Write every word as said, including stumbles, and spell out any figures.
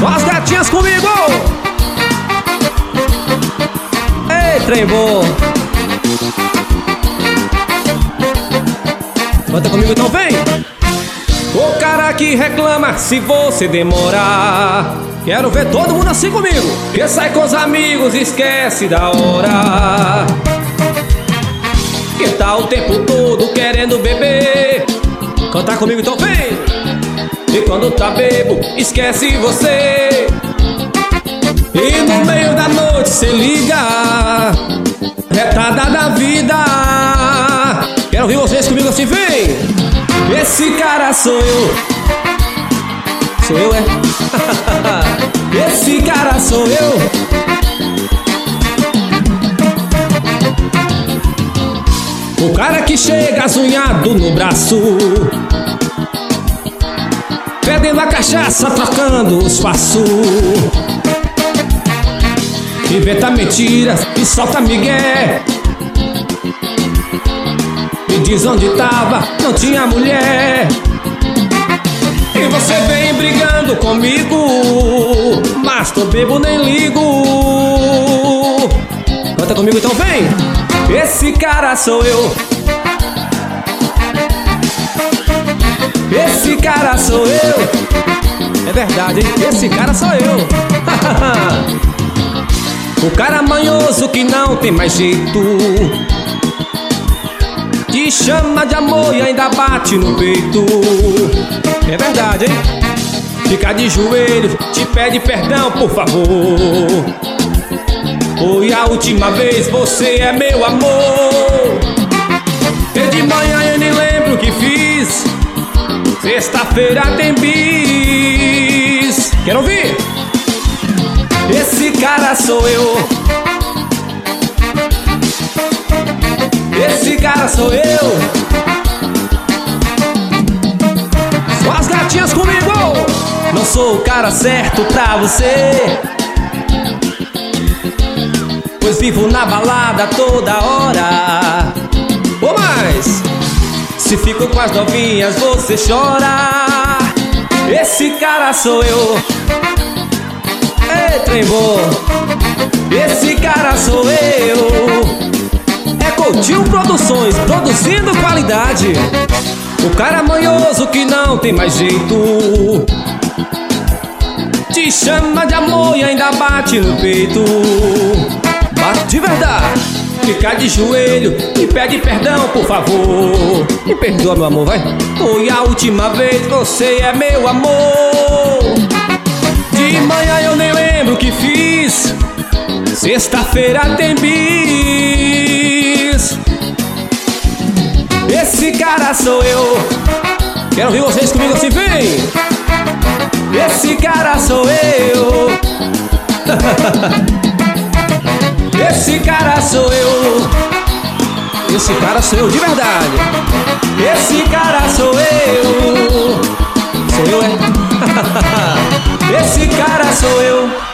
Só as gatinhas comigo. Ei, trem bom. Canta comigo então, vem. O cara que reclama se você demorar. Quero ver todo mundo assim comigo. Que sai com os amigos, esquece da hora. Que tá o tempo todo querendo beber. Cantar comigo então, vem. E quando tá bebo, esquece você. E no meio da noite cê liga, retada da vida. Quero ouvir vocês comigo assim, vem. Esse cara sou eu. Sou eu, é? Esse cara sou eu. O cara que chega azunhado no braço, perdendo a cachaça, trocando os passos. Inventa mentiras e solta migué. Me diz onde tava, não tinha mulher. E você vem brigando comigo, mas tô bebo, nem ligo. Canta comigo então, vem. Esse cara sou eu. Esse cara sou eu. É verdade, hein? Esse cara sou eu. O cara manhoso que não tem mais jeito, te chama de amor e ainda bate no peito. É verdade, hein? Fica de joelho, te pede perdão, por favor. Foi a última vez, você é meu amor. E de manhã eu nem lembro o que fiz. Sexta-feira tem bis. Quero ouvir? Esse cara sou eu. Esse cara sou eu. Só as gatinhas comigo. Não sou o cara certo pra você, pois vivo na balada toda hora. Ou mais, se fico com as novinhas você chora. Esse cara sou eu. Ei, trem bom. Esse cara sou eu. É Coutinho Produções, produzindo qualidade. O cara manhoso que não tem mais jeito, te chama de amor e ainda bate no peito. Bate de verdade. Fica de joelho e pede perdão, por favor. Me perdoa, meu amor, vai. Foi a última vez, você é meu amor. De manhã eu nem lembro o que fiz. Sexta-feira tem bis. Esse cara sou eu. Quero ouvir vocês comigo assim, vem. Esse cara sou eu. Esse cara sou eu. Esse cara sou eu de verdade. Esse cara sou eu. Sou eu, é? Esse cara sou eu.